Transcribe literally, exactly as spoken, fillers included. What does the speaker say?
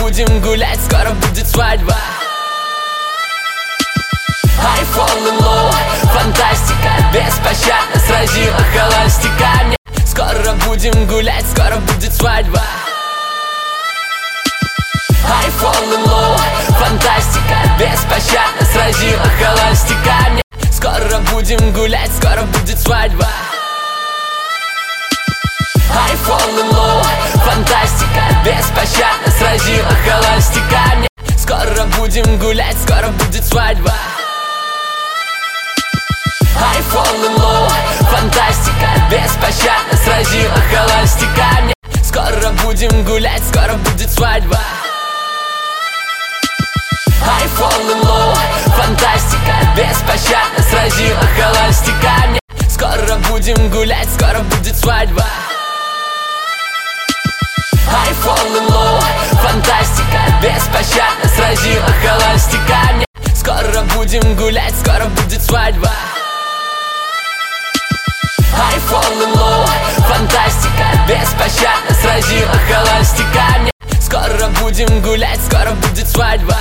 будем гулять, скоро будет свадьба. I fall in love, фантастика беспощадно сразила холостяка. Скоро будем гулять, скоро будет свадьба. I fall in love, фантастика беспощадно сразила холостяка. Скоро будем гулять, скоро будет свадьба. I fall in love, фантастика беспощадно сразила холостяка. Скоро будем гулять, скоро будет свадьба. I fall in love, фантастика беспощадно сразила холостяка. Скоро будем гулять, скоро будет свадьба. I fall in love, фантастика беспощадно сразила холостяка. Скоро будем гулять, скоро будет свадьба. I fall in love, фантастика беспощадно сразила холостяка. Скоро будем гулять, скоро будет свадьба. I fall in love, фантастика беспощадно сразила холостяка. Скоро будем гулять, скоро будет свадьба.